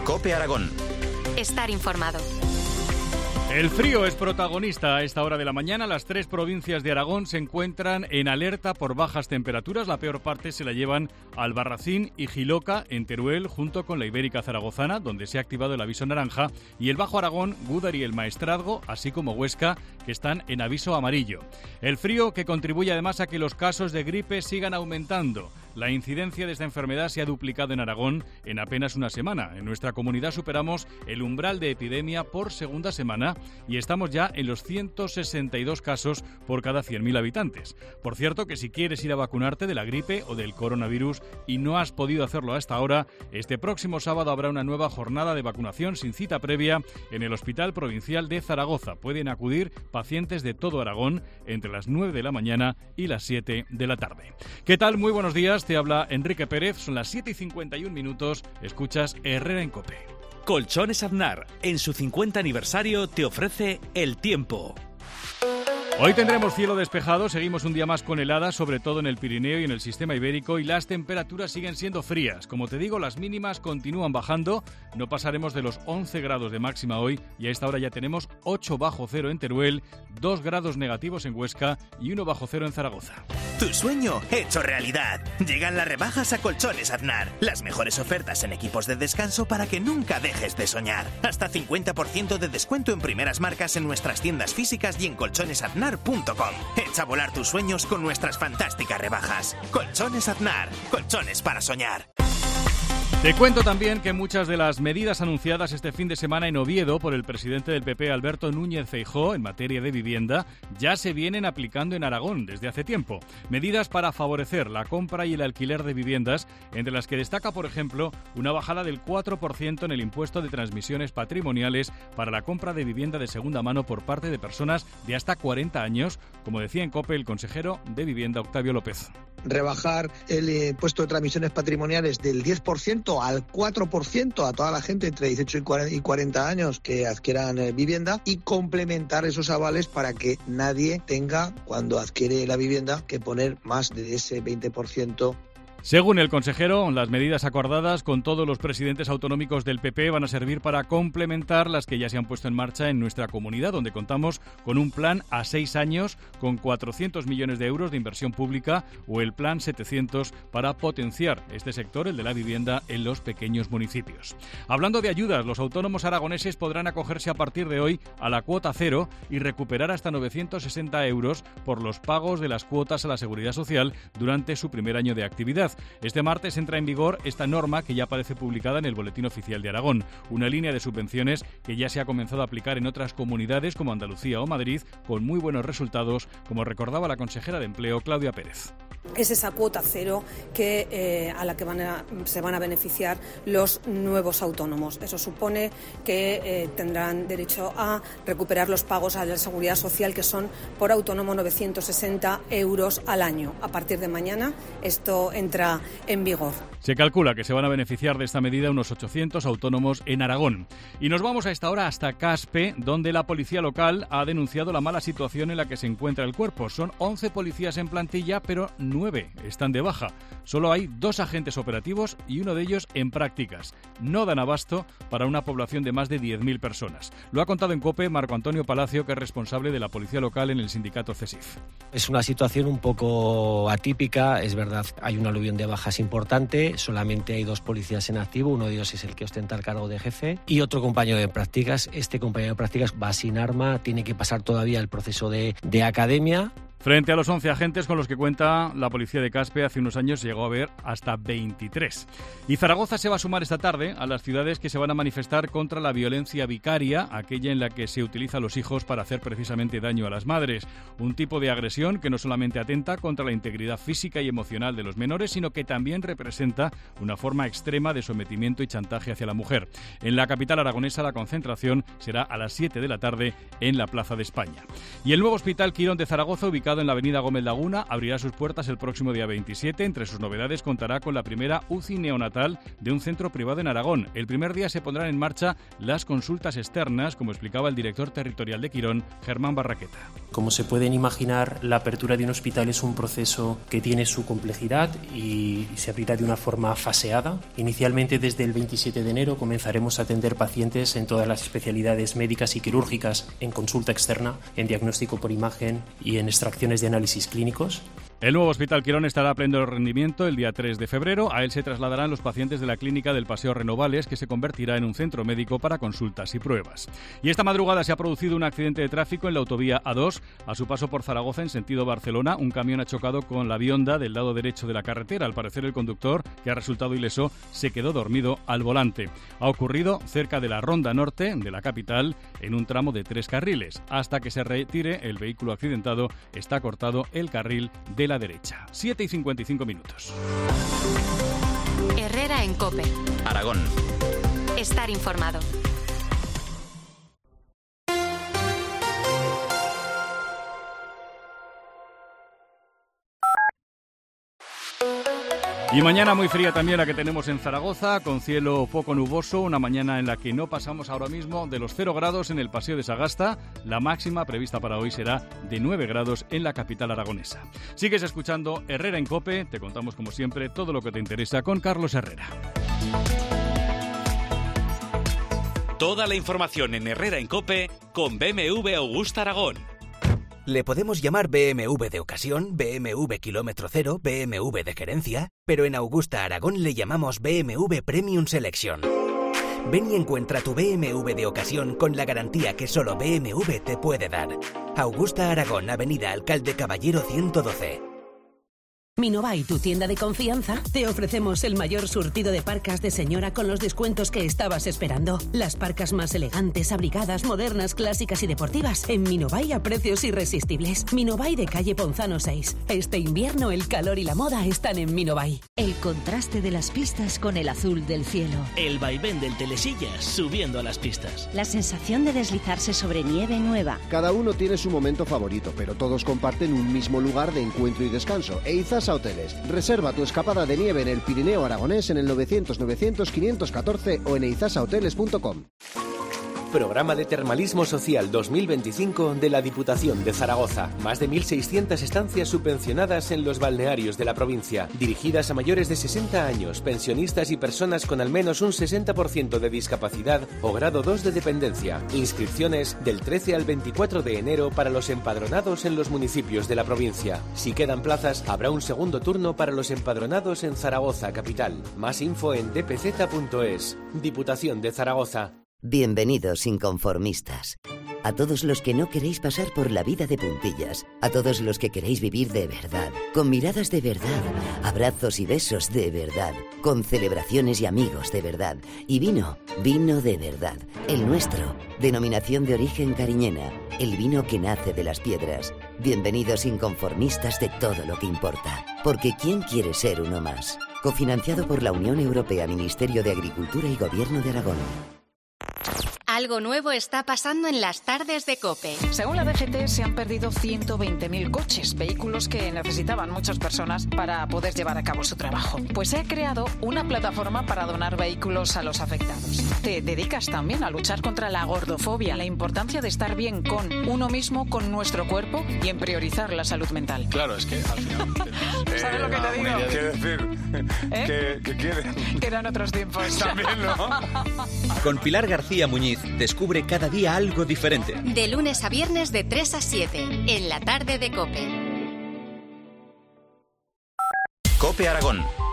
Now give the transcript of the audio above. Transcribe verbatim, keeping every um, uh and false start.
COPE Aragón. Estar informado. El frío es protagonista a esta hora de la mañana. Las tres provincias de Aragón se encuentran en alerta por bajas temperaturas. La peor parte se la llevan Albarracín y Jiloca, en Teruel, junto con la Ibérica Zaragozana, donde se ha activado el aviso naranja, y el Bajo Aragón, Gúdar y el Maestrazgo, así como Huesca, que están en aviso amarillo. El frío que contribuye además a que los casos de gripe sigan aumentando. La incidencia de esta enfermedad se ha duplicado en Aragón en apenas una semana. En nuestra comunidad superamos el umbral de epidemia por segunda semana y estamos ya en los ciento sesenta y dos casos por cada cien mil habitantes. Por cierto, que si quieres ir a vacunarte de la gripe o del coronavirus y no has podido hacerlo hasta ahora, este próximo sábado habrá una nueva jornada de vacunación sin cita previa en el Hospital Provincial de Zaragoza. Pueden acudir pacientes de todo Aragón entre las nueve de la mañana y las siete de la tarde. ¿Qué tal? Muy buenos días. Te habla Enrique Pérez. Son las siete y cincuenta y un minutos. Escuchas Herrera en COPE. Colchones Aznar, en su cincuenta aniversario, te ofrece el tiempo. Hoy tendremos cielo despejado, seguimos un día más con heladas, sobre todo en el Pirineo y en el sistema ibérico, y las temperaturas siguen siendo frías. Como te digo, las mínimas continúan bajando, no pasaremos de los once grados de máxima hoy, y a esta hora ya tenemos ocho bajo cero en Teruel, dos grados negativos en Huesca y uno bajo cero en Zaragoza. Tu sueño hecho realidad. Llegan las rebajas a Colchones Aznar. Las mejores ofertas en equipos de descanso para que nunca dejes de soñar. Hasta cincuenta por ciento de descuento en primeras marcas en nuestras tiendas físicas y en colchones aznar punto com. Echa a volar tus sueños con nuestras fantásticas rebajas. Colchones Aznar. Colchones para soñar. Te cuento también que muchas de las medidas anunciadas este fin de semana en Oviedo por el presidente del P P, Alberto Núñez Feijóo, en materia de vivienda, ya se vienen aplicando en Aragón desde hace tiempo. Medidas para favorecer la compra y el alquiler de viviendas, entre las que destaca, por ejemplo, una bajada del cuatro por ciento en el impuesto de transmisiones patrimoniales para la compra de vivienda de segunda mano por parte de personas de hasta cuarenta años, como decía en COPE el consejero de Vivienda, Octavio López. Rebajar el impuesto de transmisiones patrimoniales del diez por ciento al cuatro por ciento a toda la gente entre dieciocho y cuarenta años que adquieran vivienda, y complementar esos avales para que nadie tenga, cuando adquiere la vivienda, que poner más de ese veinte por ciento. Según el consejero, las medidas acordadas con todos los presidentes autonómicos del P P van a servir para complementar las que ya se han puesto en marcha en nuestra comunidad, donde contamos con un plan a seis años con cuatrocientos millones de euros de inversión pública, o el plan setecientos para potenciar este sector, el de la vivienda, en los pequeños municipios. Hablando de ayudas, los autónomos aragoneses podrán acogerse a partir de hoy a la cuota cero y recuperar hasta novecientos sesenta euros por los pagos de las cuotas a la Seguridad Social durante su primer año de actividad. Este martes entra en vigor esta norma, que ya aparece publicada en el Boletín Oficial de Aragón, una línea de subvenciones que ya se ha comenzado a aplicar en otras comunidades como Andalucía o Madrid, con muy buenos resultados, como recordaba la consejera de Empleo, Claudia Pérez. Es esa cuota cero que, eh, a la que van a, se van a beneficiar los nuevos autónomos. Eso supone que eh, tendrán derecho a recuperar los pagos a la Seguridad Social, que son por autónomo novecientos sesenta euros al año. A partir de mañana esto entra en vigor. Se calcula que se van a beneficiar de esta medida unos ochocientos autónomos en Aragón. Y nos vamos a esta hora hasta Caspe, donde la policía local ha denunciado la mala situación en la que se encuentra el cuerpo. Son once policías en plantilla, pero nueve están de baja. Solo hay dos agentes operativos y uno de ellos en prácticas. No dan abasto para una población de más de diez mil personas. Lo ha contado en COPE Marco Antonio Palacio, que es responsable de la policía local en el sindicato CESIF. Es una situación un poco atípica, es verdad, hay un aluvión de bajas importante, solamente hay dos policías en activo, uno de ellos es el que ostenta el cargo de jefe y otro compañero de prácticas. Este compañero de prácticas va sin arma, tiene que pasar todavía el proceso de, de academia. Frente a los once agentes con los que cuenta la policía de Caspe, hace unos años llegó a haber hasta veintitrés. Y Zaragoza se va a sumar esta tarde a las ciudades que se van a manifestar contra la violencia vicaria, aquella en la que se utiliza a los hijos para hacer precisamente daño a las madres. Un tipo de agresión que no solamente atenta contra la integridad física y emocional de los menores, sino que también representa una forma extrema de sometimiento y chantaje hacia la mujer. En la capital aragonesa la concentración será a las siete de la tarde en la Plaza de España. Y el nuevo Hospital Quirón de Zaragoza, ubicado ubicado en la avenida Gómez Laguna, abrirá sus puertas el próximo día veintisiete. Entre sus novedades contará con la primera U C I neonatal de un centro privado en Aragón. El primer día se pondrán en marcha las consultas externas, como explicaba el director territorial de Quirón, Germán Barraqueta. Como se pueden imaginar, la apertura de un hospital es un proceso que tiene su complejidad y se abrirá de una forma faseada. Inicialmente, desde el veintisiete de enero, comenzaremos a atender pacientes en todas las especialidades médicas y quirúrgicas, en consulta externa, en diagnóstico por imagen y en extracciones de análisis clínicos. El nuevo Hospital Quirón estará a pleno rendimiento el día tres de febrero. A él se trasladarán los pacientes de la clínica del Paseo Renovales, que se convertirá en un centro médico para consultas y pruebas. Y esta madrugada se ha producido un accidente de tráfico en la autovía A dos. A su paso por Zaragoza, en sentido Barcelona, un camión ha chocado con la Bionda del lado derecho de la carretera. Al parecer, el conductor, que ha resultado ileso, se quedó dormido al volante. Ha ocurrido cerca de la Ronda Norte de la capital, en un tramo de tres carriles. Hasta que se retire el vehículo accidentado, está cortado el carril de la derecha. siete y cincuenta y cinco minutos. Herrera en COPE. Aragón. Estar informado. Y mañana muy fría también la que tenemos en Zaragoza, con cielo poco nuboso, una mañana en la que no pasamos ahora mismo de los cero grados en el Paseo de Sagasta. La máxima prevista para hoy será de nueve grados en la capital aragonesa. Sigues escuchando Herrera en COPE, te contamos como siempre todo lo que te interesa con Carlos Herrera. Toda la información en Herrera en COPE con B M W Augusta Aragón. Le podemos llamar B M W de ocasión, B M W kilómetro cero, B M W de gerencia, pero en Augusta Aragón le llamamos B M W Premium Selection. Ven y encuentra tu B M W de ocasión con la garantía que solo B M W te puede dar. Augusta Aragón, Avenida Alcalde Caballero ciento doce. Minobuy, tu tienda de confianza, te ofrecemos el mayor surtido de parcas de señora con los descuentos que estabas esperando. Las parcas más elegantes, abrigadas, modernas, clásicas y deportivas en Minobuy a precios irresistibles. Minobuy de calle Ponzano seis. Este invierno el calor y la moda están en Minobuy. El contraste de las pistas con el azul del cielo. El vaivén del telesillas subiendo a las pistas. La sensación de deslizarse sobre nieve nueva. Cada uno tiene su momento favorito, pero todos comparten un mismo lugar de encuentro y descanso. Eizasa Hoteles. Reserva tu escapada de nieve en el Pirineo Aragonés en el novecientos novecientos quinientos catorce o en eizasa hoteles punto com. Programa de Termalismo Social dos mil veinticinco de la Diputación de Zaragoza. Más de mil seiscientas estancias subvencionadas en los balnearios de la provincia, dirigidas a mayores de sesenta años, pensionistas y personas con al menos un sesenta por ciento de discapacidad o grado dos de dependencia. Inscripciones del trece al veinticuatro de enero para los empadronados en los municipios de la provincia. Si quedan plazas, habrá un segundo turno para los empadronados en Zaragoza capital. Más info en d p z punto es. Diputación de Zaragoza. Bienvenidos inconformistas. A todos los que no queréis pasar por la vida de puntillas, a todos los que queréis vivir de verdad, con miradas de verdad, abrazos y besos de verdad, con celebraciones y amigos de verdad, y vino, vino de verdad, el nuestro, denominación de origen cariñena, el vino que nace de las piedras. Bienvenidos inconformistas de todo lo que importa, porque ¿quién quiere ser uno más? Cofinanciado por la Unión Europea, Ministerio de Agricultura y Gobierno de Aragón. Algo nuevo está pasando en las tardes de COPE. Según la D G T, se han perdido ciento veinte mil coches, vehículos que necesitaban muchas personas para poder llevar a cabo su trabajo. Pues se ha creado una plataforma para donar vehículos a los afectados. Te dedicas también a luchar contra la gordofobia, la importancia de estar bien con uno mismo, con nuestro cuerpo y en priorizar la salud mental. Claro, es que al final... ¿Sabes eh, lo que te digo? Quiere decir ¿Eh? que, que quieren... Que eran otros tiempos. También, ¿no? Con Pilar García Muñiz, descubre cada día algo diferente. De lunes a viernes de tres a siete, en la tarde de COPE. COPE Aragón.